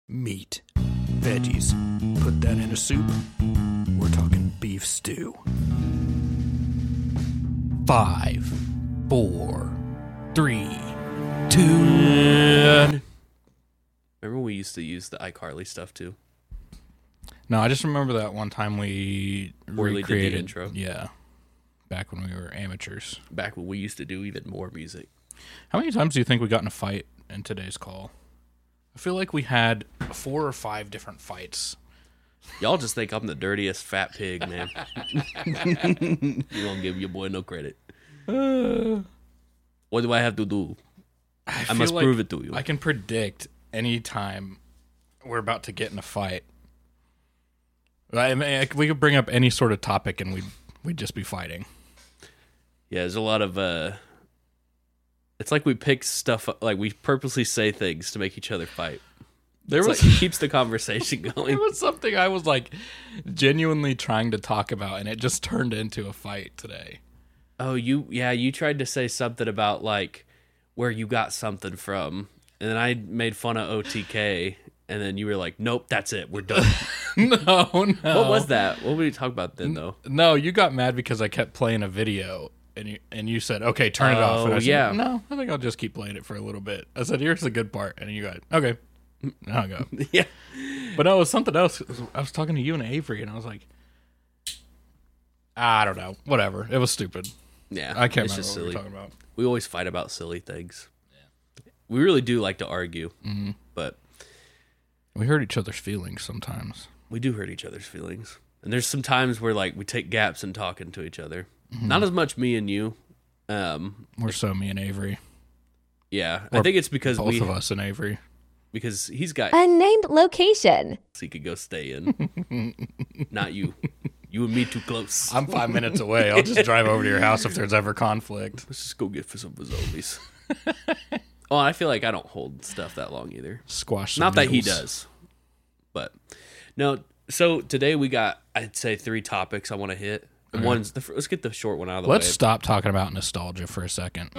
meat, veggies. Put that in a soup. We're talking beef stew. 5, 4, 3, 2. Remember when we used to use the iCarly stuff too? No, I just remember that one time we Orly did the recreated intro. Yeah, back when we were amateurs. Back when we used to do even more music. How many times do you think we got in a fight in today's call? I feel like we had 4 or 5 different fights. Y'all just think I'm the dirtiest fat pig, man. You don't give your boy no credit. What do I have to do? I must prove it to you. I can predict any time we're about to get in a fight. I mean, we could bring up any sort of topic and we'd just be fighting. Yeah, there's a lot of it's like we pick stuff up, like we purposely say things to make each other fight. It keeps the conversation going. It was something I was like genuinely trying to talk about, and it just turned into a fight today. Oh, you tried to say something about like where you got something from, and then I made fun of OTK, and then you were like, "Nope, that's it, we're done." No. What was that? What were we talking about then, though? No, you got mad because I kept playing a video, and you said, "Okay, turn it off." And I said, yeah. No, I think I'll just keep playing it for a little bit. I said, "Here's the good part," and you got, "Okay." Now I go. Yeah. But no, it was something else. I was talking to you and Avery, and I was like, I don't know. Whatever. It was stupid. Yeah. I can't it's remember just what silly. we were talking about. We always fight about silly things. Yeah. We really do like to argue, but We hurt each other's feelings sometimes. we do hurt each other's feelings. And there's some times where like we take gaps in talking to each other. Not as much me and you. More so me and Avery. Yeah. Or I think it's because both of us and Avery. because he's got Unnamed location. so he could go stay in. Not you. You and me too close. I'm 5 minutes away. I'll just drive over to your house if there's ever conflict. Let's just go get for some Fazoli's. Oh, I feel like I don't hold stuff that long either. Squash some Not that he noodles. does. But no, so today we got, I'd say 3 topics I want to hit. And one's let's get the short one out of the Let's way. stop talking about nostalgia for a second.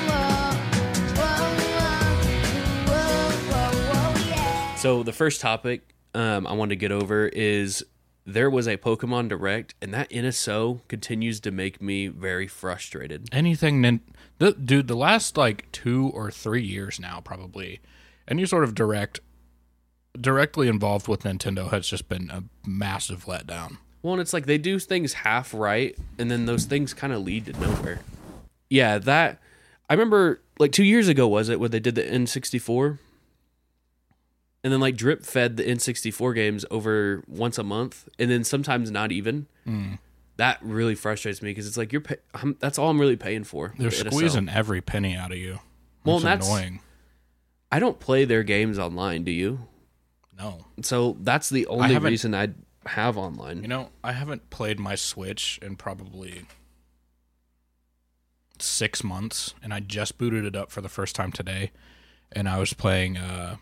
So the first topic I wanted to get over is there was a Pokemon Direct, and that NSO continues to make me very frustrated. Anything, dude, the last like 2 or 3 years now, probably, any sort of directly involved with Nintendo has just been a massive letdown. Well, and it's like they do things half right, and then those things kind of lead to nowhere. Yeah, that I remember like 2 years ago, was it, when they did the N64? And then like drip fed the N64 games over once a month, and then sometimes not even. That really frustrates me because it's like that's all I'm really paying for. They're the NSO. squeezing every penny out of you. Well, It's and that's annoying. I don't play their games online. Do you? No. So that's the only haven't- reason I have online. You know, I haven't played my Switch in probably 6 months, and I just booted it up for the first time today, and I was playing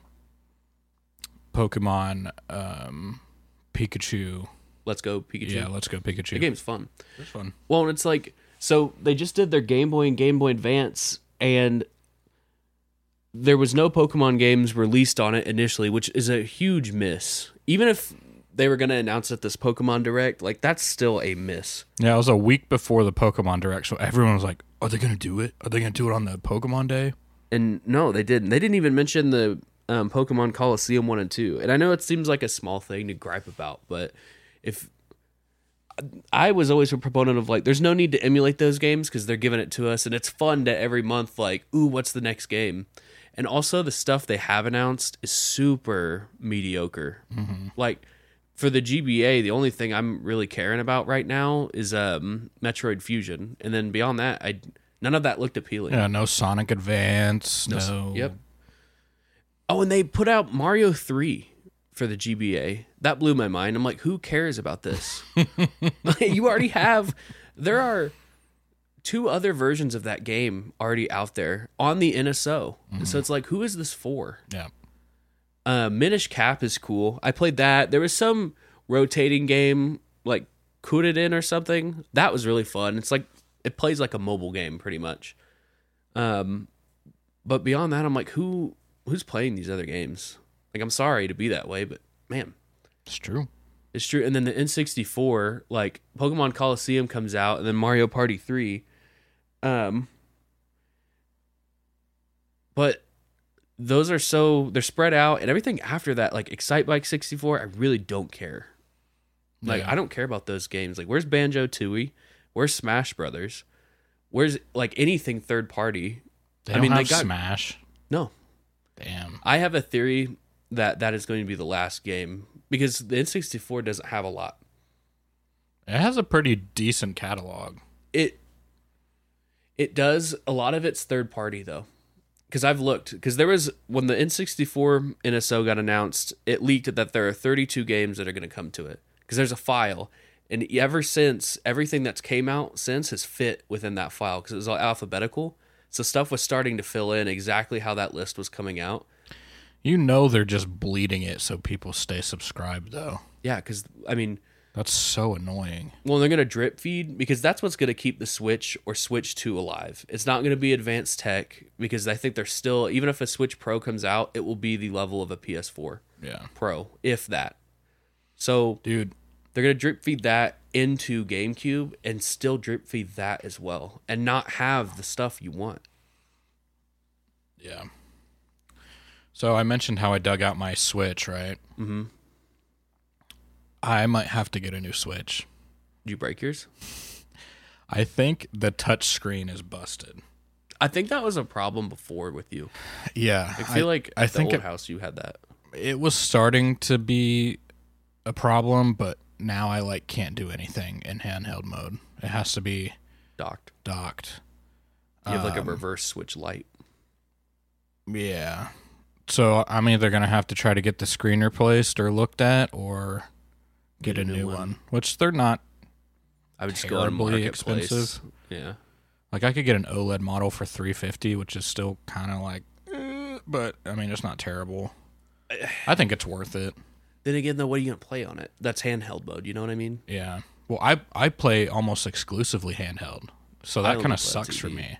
Pokemon Pikachu. Let's go Pikachu. Yeah, Let's Go Pikachu. The game's fun. It's fun. Well, and it's like, so they just did their Game Boy and Game Boy Advance, and there was no Pokemon games released on it initially, which is a huge miss. Even if they were going to announce it this Pokemon Direct, like that's still a miss. Yeah, it was a week before the Pokemon Direct, so everyone was like, are they going to do it? Are they going to do it on the Pokemon Day? And no, they didn't. They didn't even mention the Pokemon Coliseum 1 and 2. And I know it seems like a small thing to gripe about, but if I was always a proponent of like, there's no need to emulate those games because they're giving it to us, and it's fun to every month like, ooh, what's the next game? And also the stuff they have announced is super mediocre. Like for the GBA, the only thing I'm really caring about right now is Metroid Fusion, and then beyond that, none of that looked appealing. Yeah, no Sonic Advance, no. Yep. Oh, and they put out Mario 3 for the GBA. That blew my mind. I'm like, who cares about this? You already have. There are 2 other versions of that game already out there on the NSO. So it's like, who is this for? Yeah. Minish Cap is cool. I played that. There was some rotating game like Kudadin or something. That was really fun. It's like it plays like a mobile game pretty much. But beyond that, I'm like, who's playing these other games? Like, I'm sorry to be that way, but man, It's true. it's true. And then the N64, like Pokemon Coliseum comes out, and then Mario Party 3. But those are they're spread out, and everything after that, like Excite Bike 64, I really don't care. Like, Yeah. I don't care about those games. Like, where's Banjo-Tooie? Where's Smash Brothers? Where's, like, anything third party? They don't have they got Smash. No. Damn. I have a theory that is going to be the last game because the N64 doesn't have a lot. It has a pretty decent catalog. It does. A lot of it's third party, though. Because I've looked. Because there was, when the N64 NSO got announced, it leaked that there are 32 games that are going to come to it. Because there's a file. And ever since, everything that's came out since has fit within that file. Because it was all alphabetical. So stuff was starting to fill in exactly how that list was coming out. You know they're just bleeding it so people stay subscribed, though. Yeah, because, I mean... That's so annoying. Well, they're going to drip feed because that's what's going to keep the Switch or Switch 2 alive. It's not going to be advanced tech because I think they're still, even if a Switch Pro comes out, it will be the level of a PS4 Yeah. Pro, if that. So, Dude, they're going to drip feed that into GameCube and still drip feed that as well and not have the stuff you want. yeah. So I mentioned how I dug out my Switch, right? Mm-hmm. I might have to get a new Switch. Did you break yours? I think the touch screen is busted. I think that was a problem before with you. Yeah. I feel like I at the think old house you had that. it was starting to be a problem, but now I like can't do anything in handheld mode. It has to be Docked. docked. You have like a reverse Switch Lite. Yeah. So I'm either going to have to try to get the screen replaced or looked at or get a new one, which they're not I would just go on terribly Marketplace. expensive. Yeah. Like I could get an OLED model for $350, which is still kind of like but I mean it's not terrible. I think it's worth it. Then again, though, what are you going to play on it? That's handheld mode. You know what I mean? Yeah. Well, I play almost exclusively handheld. So I that only kind of play sucks TV. for me.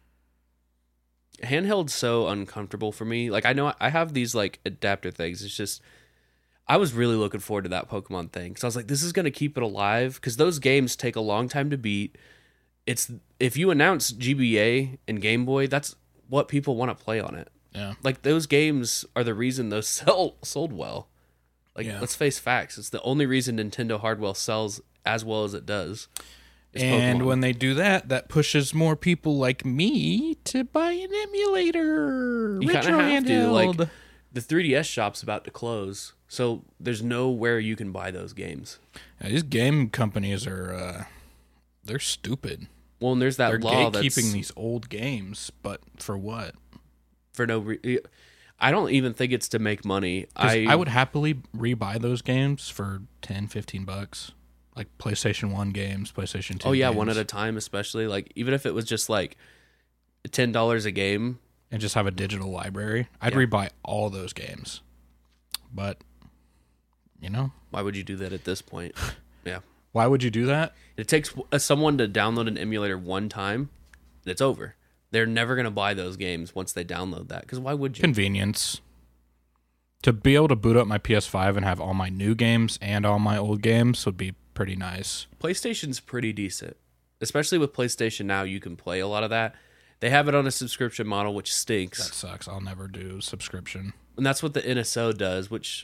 Handheld's so uncomfortable for me. Like, I know I have these, like, adapter things. It's just, I was really looking forward to that Pokemon thing. Because I was like, this is going to keep it alive. Because those games take a long time to beat. It's, if you announce GBA and Game Boy, that's what people want to play on it. Yeah. Like, those games are the reason those sold well. Like, Yeah. let's face facts. It's the only reason Nintendo hardware sells as well as it does. is And Pokemon. when they do that, that pushes more people like me to buy an emulator. You kind Retro of have to. handheld. Like, the 3DS shop's about to close, so there's nowhere you can buy those games. Yeah, these game companies are they're stupid. Well, and there's that They're law gatekeeping that's these old games, but for what? for no. I don't even think it's to make money. 'Cause I would happily rebuy those games for $10-$15. Like PlayStation 1 games, PlayStation 2 Oh yeah, games, one at a time, especially like even if it was just like $10 a game. and just have a digital library. I'd Yeah. rebuy all those games. But you know, Why would you do that at this point? Yeah, why would you do that? it takes someone to download an emulator one time, and it's over. They're never gonna buy those games once they download that. Because why would you? Convenience. To be able to boot up my PS5 and have all my new games and all my old games would be pretty nice. PlayStation's pretty decent, especially with PlayStation Now. You can play a lot of that. They have it on a subscription model, which stinks, That sucks. I'll never do subscription. and that's what the NSO does. Which,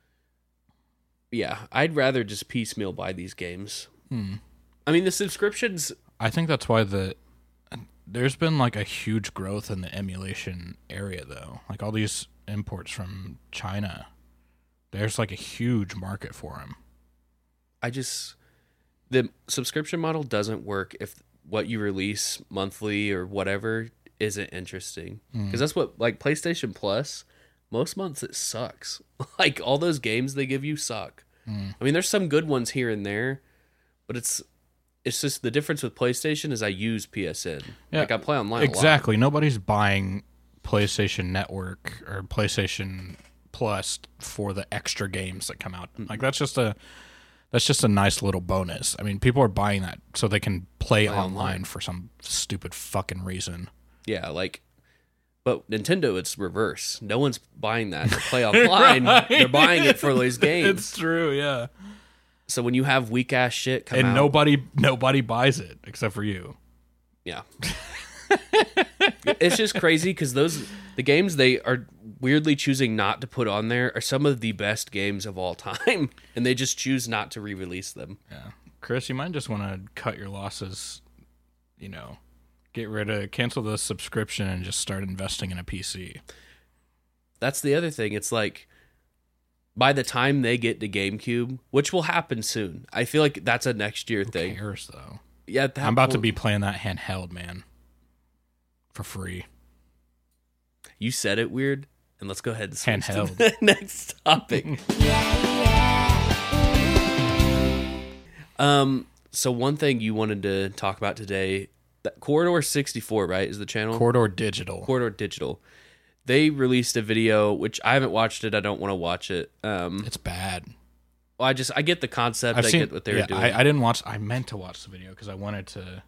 yeah, I'd rather just piecemeal buy these games. I mean, the subscriptions. I think that's why there's been like a huge growth in the emulation area though. Like all these imports from China. There's like a huge market for them. The subscription model doesn't work if what you release monthly or whatever isn't interesting. Because that's what, like PlayStation Plus, most months it sucks. Like all those games they give you suck. I mean, there's some good ones here and there, but it's just the difference with PlayStation is I use PSN. Yeah, Like I play online Exactly. Nobody's buying PlayStation Network or PlayStation Plus for the extra games that come out. Like that's just a nice little bonus. I mean, people are buying that so they can play online for some stupid fucking reason. Yeah, like But Nintendo, it's reverse. No one's buying that to play offline. Right. They're buying it for those games. It's true, yeah. So when you have weak ass shit come and out, nobody buys it except for you. Yeah. It's just crazy because the games they are weirdly choosing not to put on there are some of the best games of all time, and they just choose not to re-release them. Yeah, Chris, you might just want to cut your losses. Cancel the subscription and just start investing in a PC. That's the other thing. It's like by the time they get to GameCube, which will happen soon, I feel like that's a next year thing. Who cares though? Yeah, I'm about to be playing that handheld, man, for free. You said it weird, and let's go ahead and switch handheld. to the next topic. So one thing you wanted to talk about today, that Corridor 64, right, is the channel? Corridor Digital. They released a video, which I haven't watched it. I don't want to watch it. It's bad. Well, I get the concept. I get what they're doing. I didn't watch. I meant to watch the video because I wanted to.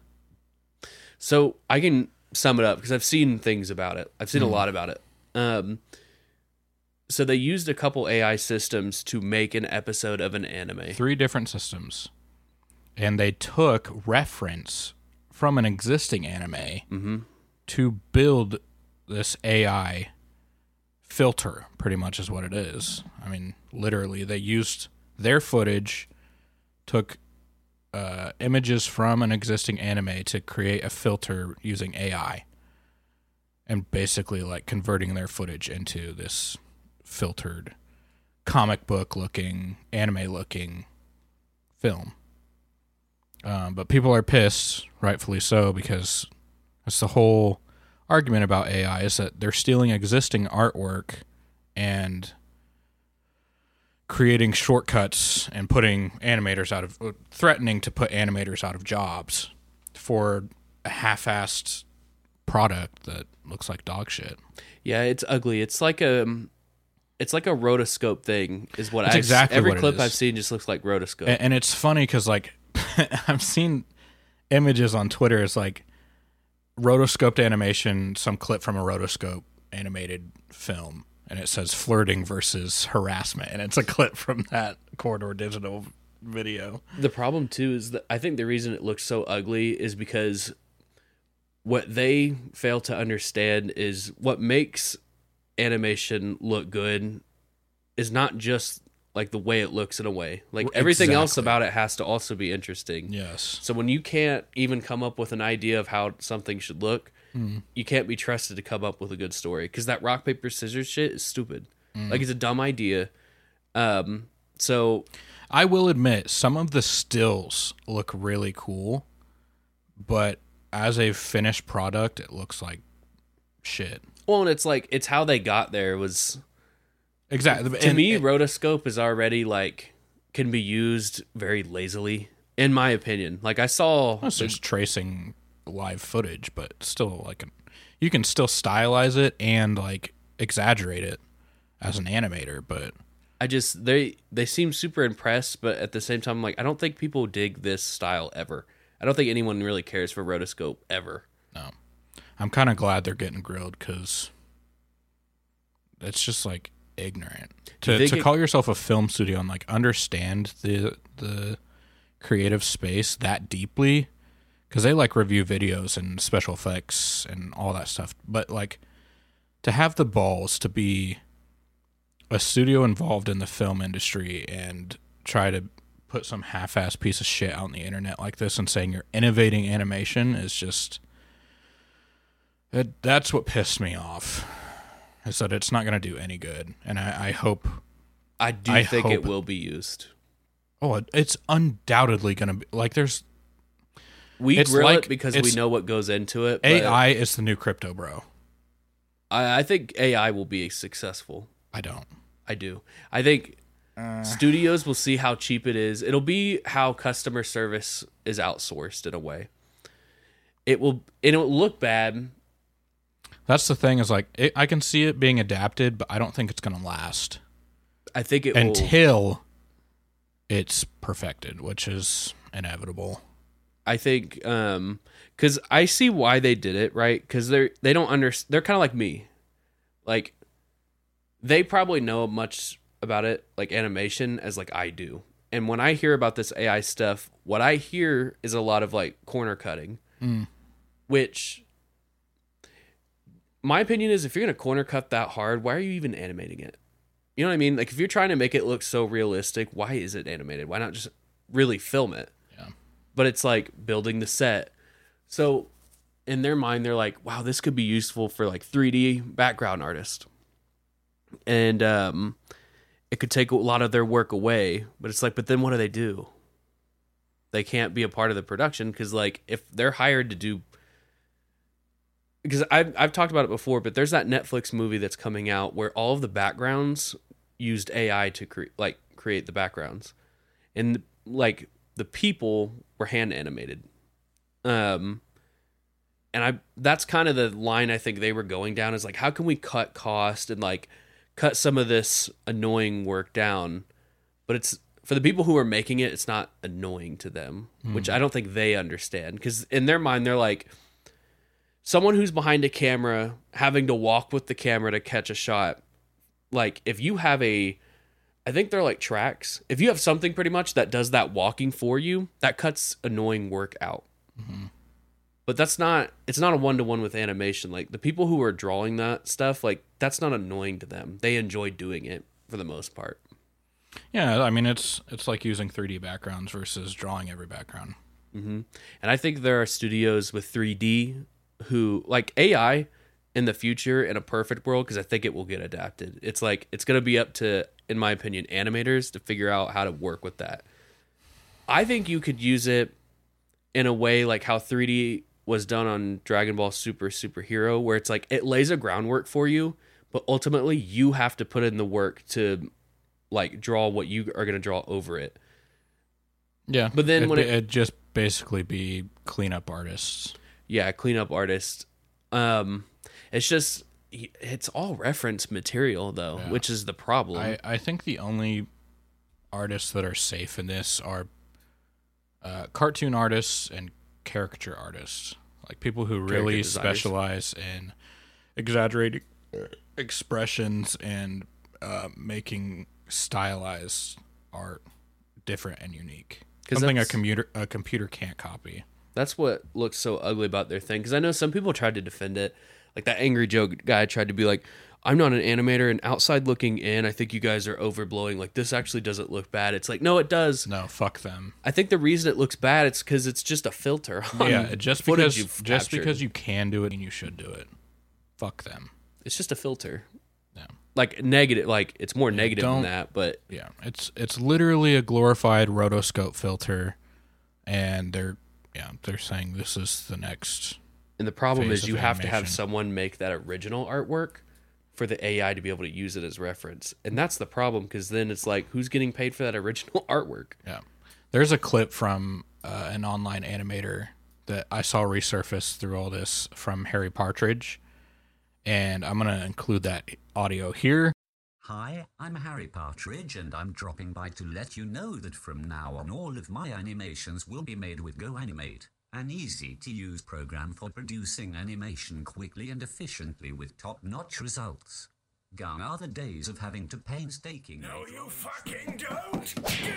So I can sum it up because I've seen things about it. I've seen a lot about it. So they used a couple AI systems to make an episode of an anime. 3 different systems. And they took reference from an existing anime to build this AI filter, pretty much is what it is. I mean, literally, they used their footage, took images from an existing anime to create a filter using AI, and basically like converting their footage into this filtered comic book looking, anime looking film. But people are pissed, rightfully so, because that's the whole argument about AI, is that they're stealing existing artwork and creating shortcuts and threatening to put animators out of jobs for a half-assed product that looks like dog shit. Yeah, it's ugly. It's like a rotoscope thing is what every clip I've seen just looks like rotoscope. And it's funny because like I've seen images on Twitter. It's like rotoscoped animation, some clip from a rotoscope animated film, and it says flirting versus harassment, and it's a clip from that Corridor Digital video. The problem too is that I think the reason it looks so ugly is because what they fail to understand is what makes animation look good is not just like the way it looks in a way. Like everything else about it has to also be interesting. Yes. So when you can't even come up with an idea of how something should look, you can't be trusted to come up with a good story, because that rock paper scissors shit is stupid. Like it's a dumb idea. So I will admit some of the stills look really cool, but as a finished product, it looks like shit. Well, and it's like, it's how they got there was... Exactly. To me, rotoscope is already like, can be used very lazily, in my opinion. Like I saw... It's just tracing live footage, but still like you can still stylize it and like exaggerate it as an animator, but... They seem super impressed, but at the same time, like, I don't think people dig this style ever. I don't think anyone really cares for rotoscope ever. No. I'm kind of glad they're getting grilled, because it's just like ignorant to call yourself a film studio and like understand the creative space that deeply, because they like review videos and special effects and all that stuff, but like to have the balls to be a studio involved in the film industry and try to put some half-ass piece of shit out on the internet like this and saying you're innovating animation is just... That's what pissed me off, is that it's not going to do any good. And I hope... I think it will be used. Oh, it's undoubtedly going to be... Like, there's... We grill it because we know what goes into it. AI is the new crypto, bro. I think AI will be successful. I don't. I do. I think studios will see how cheap it is. It'll be how customer service is outsourced in a way. It'll look bad. That's the thing, is like, I can see it being adapted, but I don't think it's going to last. I think it until it's perfected, which is inevitable. I think because I see why they did it, right? Because they don't understand. They're kind of like me, like they probably know much about it, like animation, as like I do. And when I hear about this AI stuff, what I hear is a lot of like corner cutting, which my opinion is if you're gonna corner cut that hard, why are you even animating it? You know what I mean? Like if you're trying to make it look so realistic, why is it animated? Why not just really film it? Yeah. But it's like building the set. So in their mind, they're like, wow, this could be useful for like 3D background artists. And it could take a lot of their work away. But it's like, but then what do they do? They can't be a part of the production because like if they're hired to do, because I've talked about it before, but there's that Netflix movie that's coming out where all of the backgrounds used AI to create the backgrounds, and like the people were hand animated. And that's kind of the line I think they were going down, is like, how can we cut cost and like cut some of this annoying work down? But it's for the people who are making it, it's not annoying to them, which I don't think they understand, because in their mind they're like, someone who's behind a camera having to walk with the camera to catch a shot. Like if you have I think they're like tracks. If you have something pretty much that does that walking for you, that cuts annoying work out. But it's not a one-to-one with animation. Like the people who are drawing that stuff, like that's not annoying to them. They enjoy doing it for the most part. Yeah, I mean it's like using 3D backgrounds versus drawing every background. And I think there are studios with 3D who like AI in the future in a perfect world, because I think it will get adapted. It's like it's going to be up to, in my opinion, animators to figure out how to work with that. I think you could use it in a way like how 3D was done on Dragon Ball Superhero, where it's like it lays a groundwork for you, but ultimately you have to put in the work to like draw what you are going to draw over it. Yeah, but then when it'd just basically be cleanup artists. Yeah, cleanup artist. It's just it's all reference material though, which is the problem. I think the only artists that are safe in this are cartoon artists and caricature artists, like people who really specialize in exaggerating expressions and making stylized art different and unique. Something a computer can't copy. That's what looks so ugly about their thing. Because I know some people tried to defend it. Like that Angry Joe guy tried to be like, I'm not an animator, and outside looking in, I think you guys are overblowing. Like this actually doesn't look bad. It's like, no, it does. No, fuck them. I think the reason it looks bad, it's because it's just a filter. Yeah, just because you can do it and you should do it. Fuck them. It's just a filter. Yeah. Like negative, like it's more negative than that, but yeah, it's literally a glorified rotoscope filter, and they're saying this is the next. And the problem is you have to have someone make that original artwork for the AI to be able to use it as reference. And that's the problem, because then it's like, who's getting paid for that original artwork? Yeah. There's a clip from an online animator that I saw resurface through all this from Harry Partridge, and I'm going to include that audio here. Hi, I'm Harry Partridge, and I'm dropping by to let you know that from now on all of my animations will be made with GoAnimate, an easy-to-use program for producing animation quickly and efficiently with top-notch results. Gone are the days of having to painstakingly... No, you fucking don't!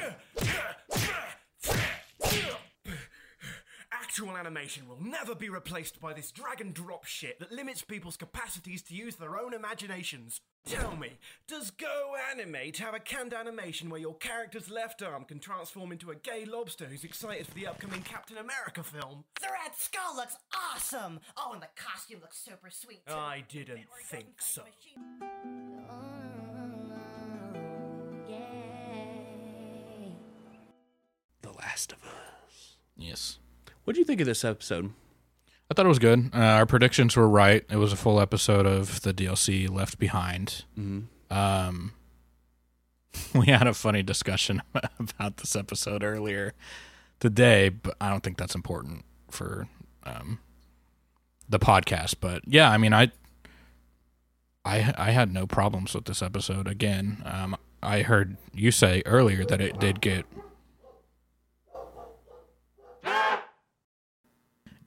Actual animation will never be replaced by this drag and drop shit that limits people's capacities to use their own imaginations. Tell me, does GoAnimate have a canned animation where your character's left arm can transform into a gay lobster who's excited for the upcoming Captain America film? The red skull looks awesome! Oh, and the costume looks super sweet, too. I didn't think so. The Last of Us. Yes. What do you think of this episode? I thought it was good. Our predictions were right. It was a full episode of the DLC Left Behind. Mm-hmm. We had a funny discussion about this episode earlier today, but I don't think that's important for the podcast. But yeah, I mean, I had no problems with this episode. Again, I heard you say earlier that it did get...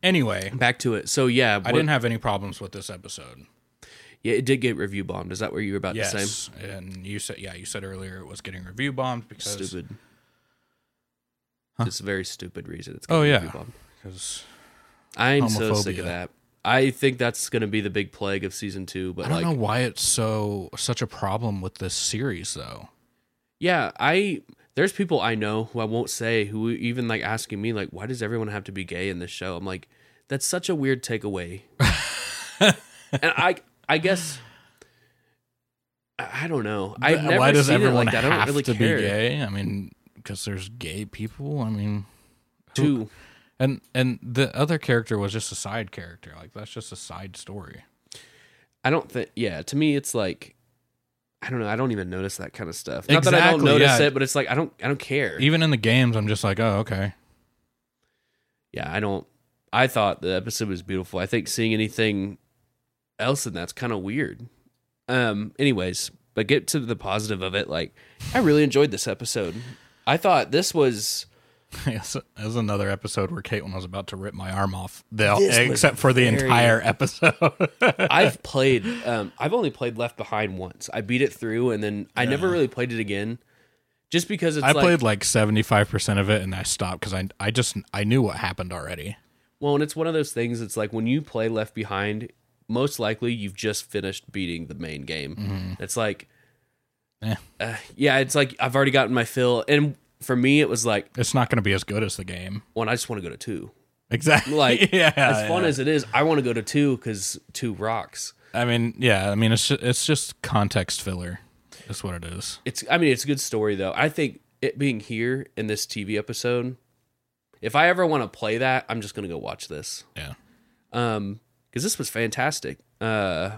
Anyway, back to it. So yeah, I didn't have any problems with this episode. Yeah, it did get review bombed. Is that what you were about to say? Yes, and you said earlier it was getting review bombed because Stupid. Huh? It's a very stupid reason. It's Oh getting yeah, review bombed. because I'm so sick of homophobia. that. I think that's going to be the big plague of season 2. But I don't know why it's such a problem with this series though. yeah, there's people I know who I won't say who even like asking me like, why does everyone have to be gay in this show? I'm like, that's such a weird takeaway. And I guess I don't know. I've never Why does seen everyone it like that. I don't have really to care. be gay? I mean, because there's gay people. I mean, Two. and the other character was just a side character. Like that's just a side story. I don't think. Yeah, to me, it's like I don't know. I don't even notice that kind of stuff. Not that I don't Exactly, notice yeah. it, but it's like I don't care. Even in the games, I'm just like, oh, okay. Yeah, I don't. I thought the episode was beautiful. I think seeing anything else in that's kind of weird. Anyways, but get to the positive of it. Like, I really enjoyed this episode. I thought this was. Yes, it was another episode where Caitlin was about to rip my arm off. This was Except for the very- entire episode. I've played. I've only played Left Behind once. I beat it through, and then I never really played it again. Just because it's I like, played like 75% of it, and I stopped because I knew what happened already. well, and it's one of those things. It's like when you play Left Behind, most likely you've just finished beating the main game. It's like, yeah, it's like I've already gotten my fill. And for me, it was like, It's not going to be as good as the game. well, I just want to go to 2. Exactly. Like, yeah, as fun yeah. as it is, I want to go to 2 because 2 rocks. I mean, yeah. I mean, it's just context filler. That's what it is. It's a good story though. I think it being here in this TV episode, if I ever want to play that, I'm just gonna go watch this. Yeah. Because this was fantastic. Yeah,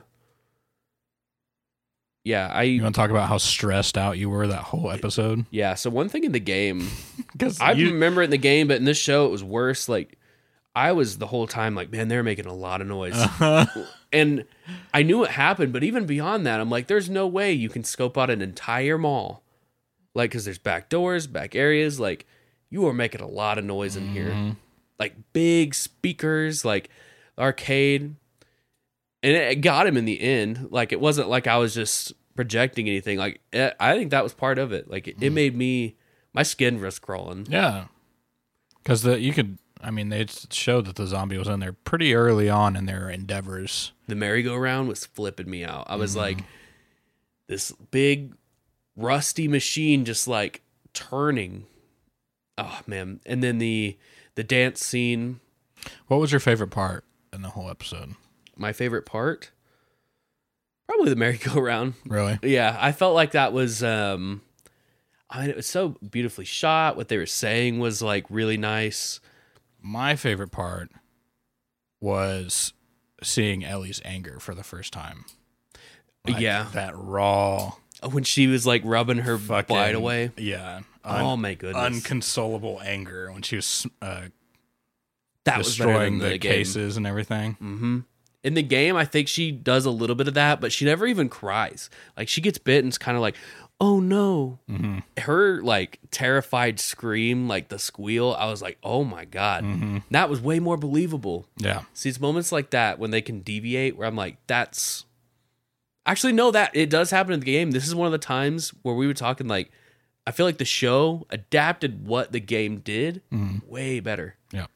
You want to talk about how stressed out you were that whole episode? yeah. So one thing in the game, Because I remember it in the game, but in this show it was worse. Like I was the whole time like, man, they're making a lot of noise. And I knew it happened, but even beyond that, I'm like, there's no way you can scope out an entire mall. Like, because there's back doors, back areas. Like, you are making a lot of noise in here. Like, big speakers, like, arcade. And it got him in the end. Like, it wasn't like I was just projecting anything. Like, I think that was part of it. Like, it made me, my skin was crawling. yeah, because they showed that the zombie was in there pretty early on in their endeavors. The merry-go-round was flipping me out. I was like, this big rusty machine just like turning. Oh man. And then the dance scene. What was your favorite part in the whole episode? My favorite part? Probably the merry-go-round. Really? Yeah, I felt like that was I mean, it was so beautifully shot. What they were saying was like really nice. My favorite part was seeing Ellie's anger for the first time. Like, Yeah. that raw When she was like rubbing her fucking bite away. Yeah. Oh my goodness. Unconsolable anger when she was That was better destroying than the game. cases and everything. In the game, I think she does a little bit of that, but she never even cries. Like she gets bit and it's kind of like, oh no. Her like terrified scream, like the squeal, I was like, oh my God. That was way more believable. Yeah. See, it's moments like that when they can deviate where I'm like, that's actually no, that it does happen in the game. This is one of the times where we were talking like, I feel like the show adapted what the game did way better. Yeah.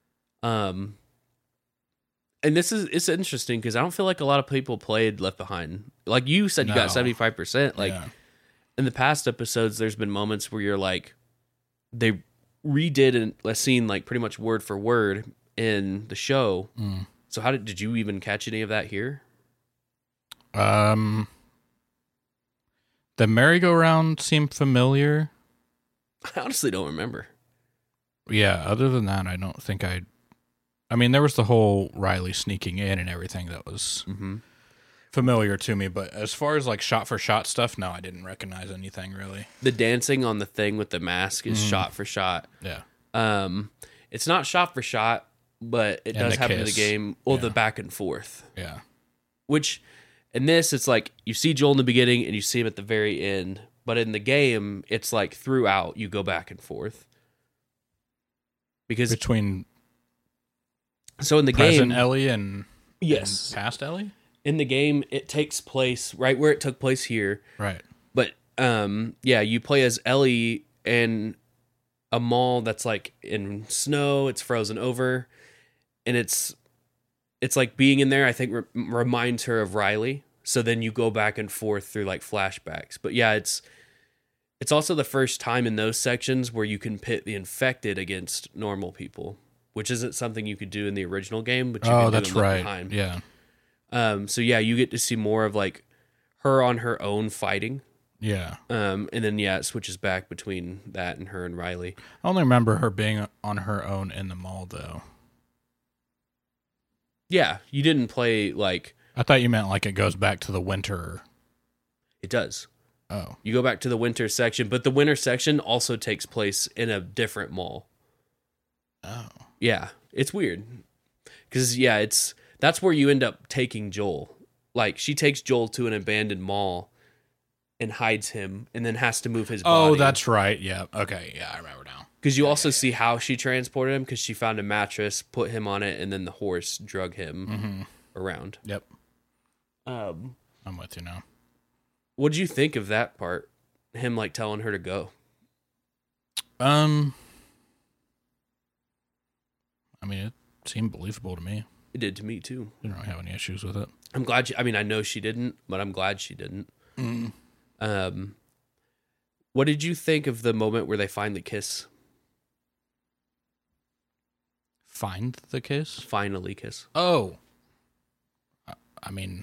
And it's interesting because I don't feel like a lot of people played Left Behind. Like you said, you got No. 75%. Like Yeah. in the past episodes, there's been moments where you're like, they redid a scene like pretty much word for word in the show. So how did you even catch any of that here? The merry-go-round seemed familiar. I honestly don't remember. Yeah, other than that, I don't think I mean, there was the whole Riley sneaking in and everything that was familiar to me, but as far as like shot-for-shot stuff, no, I didn't recognize anything really. The dancing on the thing with the mask is shot for shot. Yeah. It's not shot for shot, but it And does the happen in the kiss. game. Or the Yeah. back and forth. Yeah. Which in this, it's like you see Joel in the beginning and you see him at the very end. But in the game, it's like throughout you go back and forth. Because Between So in the Present game, Ellie and yes, past Ellie. in the game it takes place right where it took place here. Right. But yeah, you play as Ellie in a mall that's like in snow. It's frozen over, and it's like being in there. I think reminds her of Riley. So then you go back and forth through like flashbacks. But yeah, it's also the first time in those sections where you can pit the infected against normal people, which isn't something you could do in the original game. But you can do that's in Left right. Behind. Yeah. So yeah, you get to see more of like her on her own fighting. Yeah. And then yeah, it switches back between that and her and Riley. I only remember her being on her own in the mall, though. Yeah, you didn't play like I thought you meant like it goes back to the winter. it does. Oh. You go back to the winter section, but the winter section also takes place in a different mall. Oh. Yeah, it's weird. Cuz yeah, that's where you end up taking Joel. Like she takes Joel to an abandoned mall and hides him and then has to move his body. Oh, that's right. Yeah. Okay. Yeah, I remember now. Because you also see how she transported him, because she found a mattress, put him on it, and then the horse drug him around. Yep. Um, I'm with you now. what did you think of that part? Him like telling her to go. I mean, it seemed believable to me. It did to me too. Didn't really have any issues with it. I'm glad. I mean, I know she didn't, but I'm glad she didn't. What did you think of the moment where they finally kiss? Find the kiss? Finally kiss. Oh. I mean,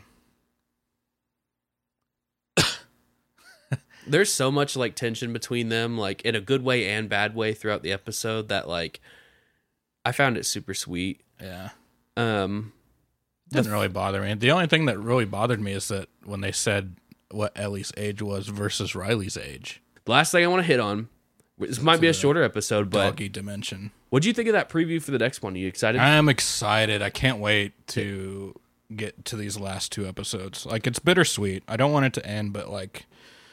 There's so much like tension between them, like in a good way and bad way throughout the episode, that like I found it super sweet. yeah. Um, Didn't really bother me. The only thing that really bothered me is that when they said what Ellie's age was versus Riley's age. the last thing I want to hit on, this might be a shorter episode, but Doggy dimension. what'd you think of that preview for the next one? Are you excited? I am excited. I can't wait to get to these last two episodes. Like, it's bittersweet. I don't want it to end, but like,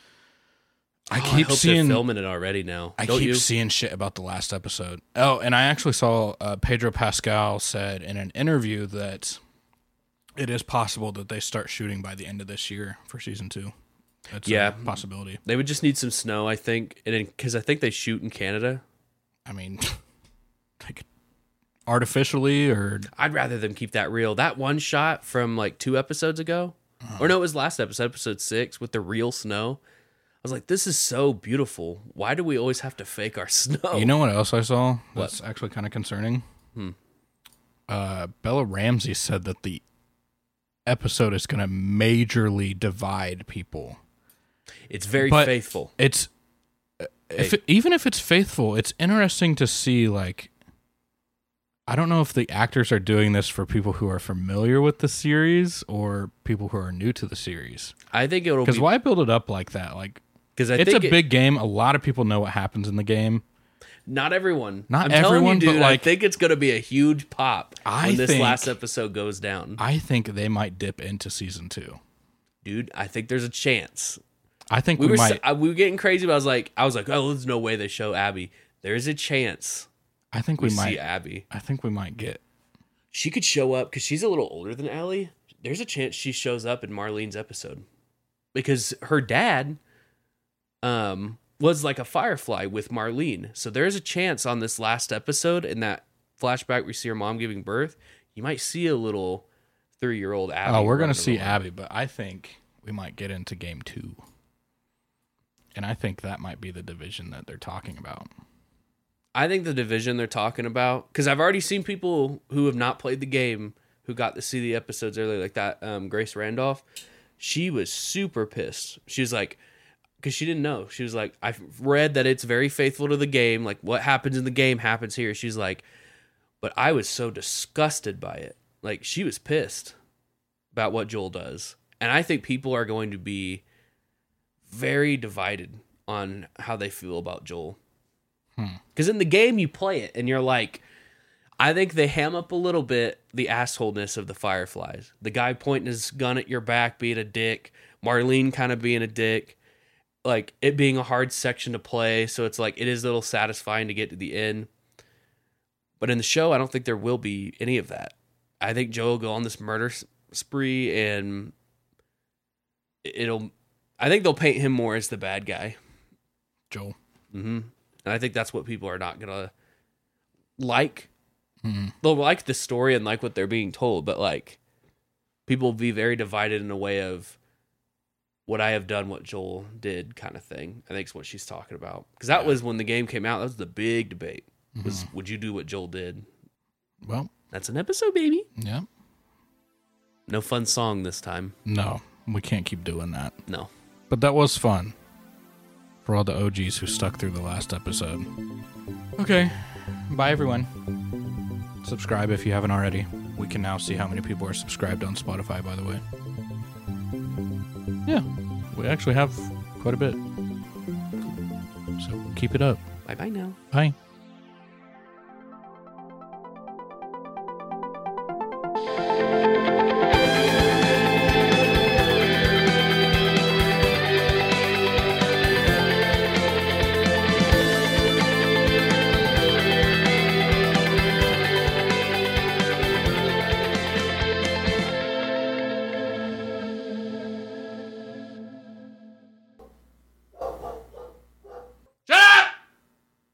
I keep hope seeing they're filming it already now. I Don't keep you? seeing shit about the last episode. Oh, and I actually saw Pedro Pascal said in an interview that it is possible that they start shooting by the end of this year for season 2. That's Yeah. a possibility. They would just need some snow, I think, and because I think they shoot in Canada. I mean, like artificially or I'd rather them keep that real. That one shot from like 2 episodes ago, or no, it was last episode 6 with the real snow. I was like, this is so beautiful. Why do we always have to fake our snow? You know what else I saw that's actually kind of concerning? Bella Ramsey said that the episode is going to majorly divide people. It's very But faithful. It's even if it's faithful, it's interesting to see. Like, I don't know if the actors are doing this for people who are familiar with the series or people who are new to the series. I think it'll Because be why build it up like that? Like, because it's a big game. A lot of people know what happens in the game. Not everyone. Not I'm telling everyone, you, but, dude, like, I think it's going to be a huge pop I when this think- last episode goes down. I think they might dip into season 2. Dude, I think there's a chance. I think We we might. were getting crazy, but I was like, oh, there's no way they show Abby. There's a chance I think we we see might. Abby. I think we might get. She could show up because she's a little older than Allie. There's a chance she shows up in Marlene's episode because her dad was like a Firefly with Marlene. So there's a chance on this last episode in that flashback we see her mom giving birth, you might see a little 3-year-old Abby. Oh, we're gonna running see around. Abby, but I think we might get into game 2, and I think that might be the division that they're talking about. I think the division they're talking about, because I've already seen people who have not played the game who got to see the episodes early, like that Grace Randolph. She was super pissed. She was like, because she didn't know. She was like, I've read that it's very faithful to the game. Like, what happens in the game happens here. She's like, but I was so disgusted by it. Like, she was pissed about what Joel does. And I think people are going to be very divided on how they feel about Joel. Because in the game, you play it, and you're like, I think they ham up a little bit the assholeness of the Fireflies. The guy pointing his gun at your back being a dick. Marlene kind of being a dick. Like, it being a hard section to play, so it's like, it is a little satisfying to get to the end. But in the show, I don't think there will be any of that. I think Joe will go on this murder spree, and I think they'll paint him more as the bad guy. Joel. Mm-hmm. And I think that's what people are not going to like. Mm-hmm. They'll like the story and like what they're being told, but like people will be very divided in a way of would I have done what Joel did kind of thing. I think is what she's talking about. Because that was when the game came out. That was the big debate. Was would you do what Joel did? Well, that's an episode, baby. Yeah. No fun song this time. No, we can't keep doing that. No. But that was fun for all the OGs who stuck through the last episode. Okay. Bye, everyone. Subscribe if you haven't already. We can now see how many people are subscribed on Spotify, by the way. Yeah, we actually have quite a bit. So keep it up. Bye-bye now. Bye.